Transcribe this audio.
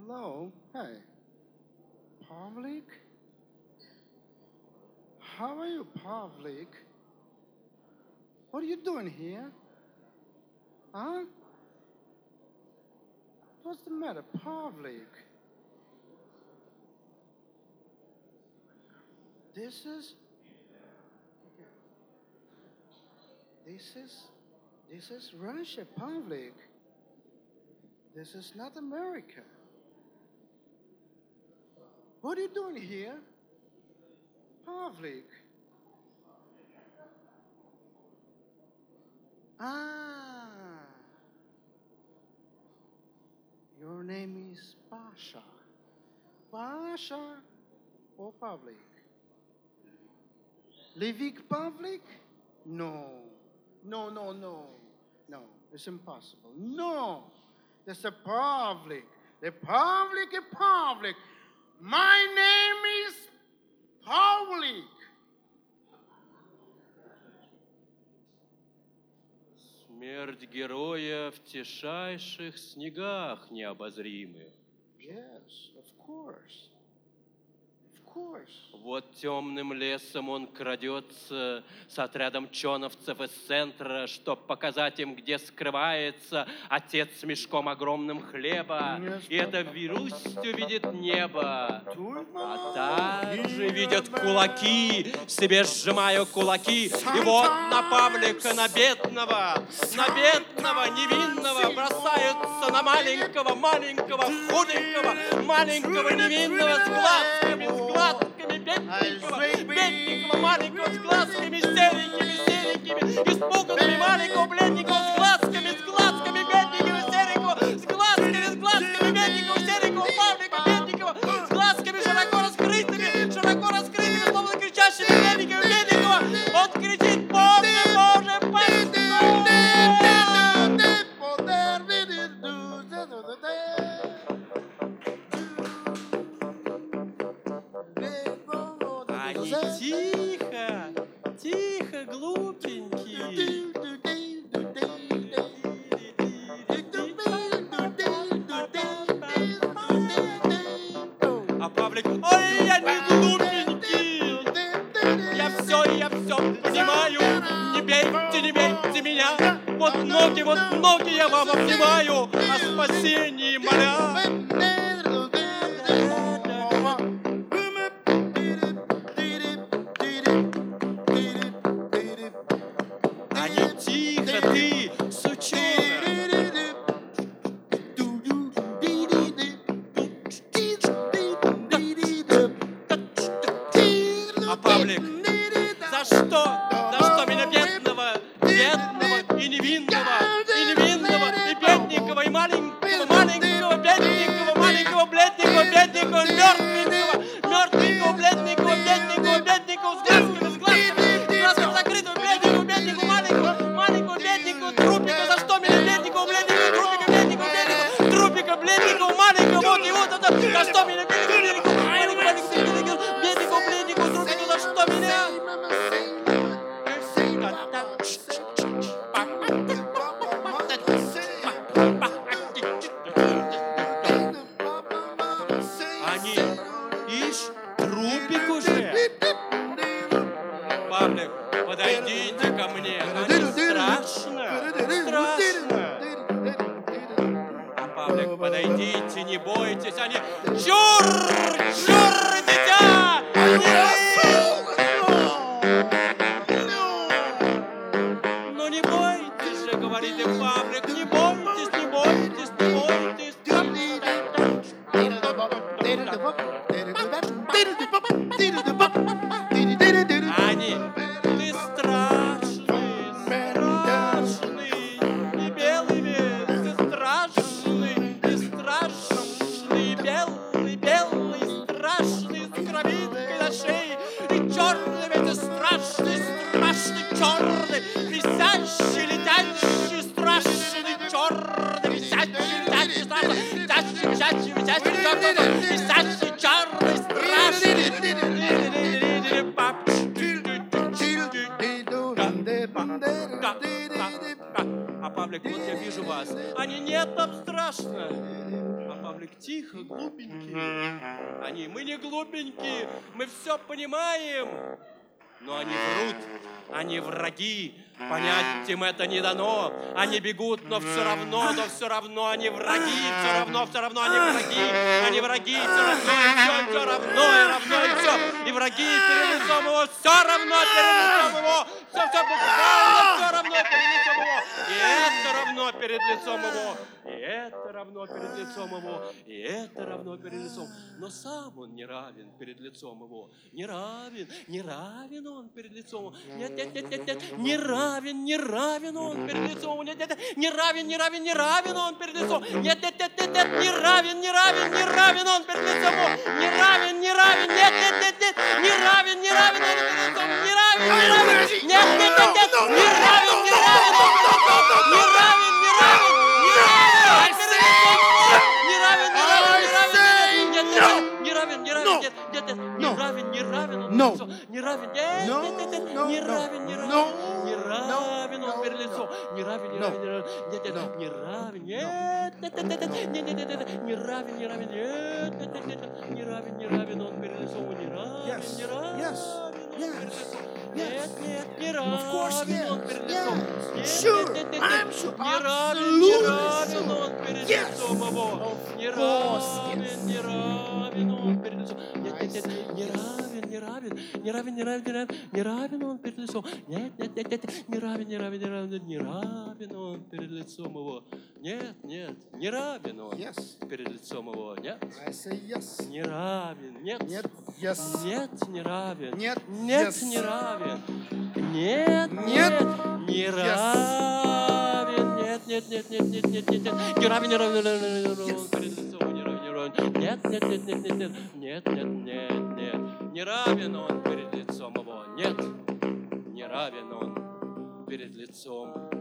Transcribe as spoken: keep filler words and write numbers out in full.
Hello? Hey. Pavlik? How are you, Pavlik? What are you doing here? Huh? What's the matter, Pavlik? This is... This is... This is Russia, Pavlik. This is not America. What are you doing here? Pavlik. Ah. Your name is Pasha. Pasha or Pavlik? Livik Pavlik? No. No, no, no. No, it's impossible. No. That's a Pavlik. The Pavlik is Pavlik. My name is Pavlik. Смерть героя в тишайших снегах необозримых. Yes, of course. Of course. Вот темным лесом он крадется с отрядом чоновцев из центра, чтоб показать им, где скрывается отец с мешком огромным хлеба. И это Вирустью видит небо. А также видят кулаки, себе сжимаю кулаки. И вот на Павлика, на бедного, на бедного, невинного бросаются на маленького, маленького, худенького, маленького, невинного с глазками, с глазками, бедненького, бедненького, маленького, с глазками, серенькими, серенькими, испуганными, маленького, бледненького, с глазками, с глазками, бедненького, серенького, с глазками, с глазками, бедненького, серенького, Павлика, бедненького, с глазками широко раскрытыми, широко раскрытыми, словно кричащими, бедненького, бедненького. Он кричит: Боже, Боже, постой! Тихо, тихо, глупенький. А Павлик: ой, я не глупенький. Я все, я все понимаю. Не бейте, не бейте меня. Вот ноги, вот ноги я вам обнимаю. О спасении моля. А Павлик: вот я вижу вас. Они: нет, там страшно. А Павлик: Павлик, тихо, глупенькие. Они, мы не глупенькие, мы все понимаем. Но они врут, они враги, понять им это не дано. Они бегут, но все равно, но все равно они враги, все равно, все равно они враги, они враги, все равно и все, все равно и равно и все. И враги перед лицом его, все равно перед лицом его, все, все буквально все равно перед лицом его. И это равно перед лицом его, и это равно перед лицом его, и это равно перед лицом. Но сам он не равен перед лицом его, не равен, не равен он перед лицом его. Нет, нет, нет, нет, нет, не равен, не равен он перед лицом его. Нет, нет, нет, не равен, не равен, не равен он перед лицом. Нет, нет, нет, нет, нет, не равен, не равен, не равен он перед лицом его. Не равен, не равен, нет, нет, нет, нет, не равен, не равен он перед лицом. Не равен, не равен, нет, нет, нет, нет, не равен, не равен он перед лицом. Не равен, не равен, не равен перед лицом. Не равен, не равен, не равен, не равен, не равен, нет, нет, нет, не равен, не равен он перед лицом. Не равен, нет, нет, нет, нет, не равен, не равен, не равен он перед лицом. Не равен, не равен, не равен, нет, нет, не равен, нет, нет, нет, нет, нет, нет, нет, нет, не равен, не равен, нет, нет, нет, нет, не равен, не равен он перед лицом. Не равен, не равен он перед лицом. Нет, нет, не равен он перед лицом. Sure, Нет, нет, нет, I'm нет, sure, не равен, не absolutely равен он перед Yes. лицом его. Не равен, не равен он перед лицом. Нет, нет, нет, не равен, не равен, не равен, не равен, не равен, не равен он перед лицом. Нет, нет, нет, нет, не равен, не равен, не равен, не равен он перед лицом его. Нет, нет, не равен он Yes. перед лицом его. Нет, I say yes. не равен, нет, Нет, yes. нет, не равен. Нет, Нет, yes. не равен. Нет, Нет, нет, не yes. равен. Нет, нет, нет, нет, нет, нет, нет, нет. Не равен, не равен, не равен, не равен. Yes. Перед лицом не равен, не равен. Нет, нет, нет, нет, нет, нет. Нет, нет, нет, нет. Не равен он перед лицом его. Нет, не равен он перед лицом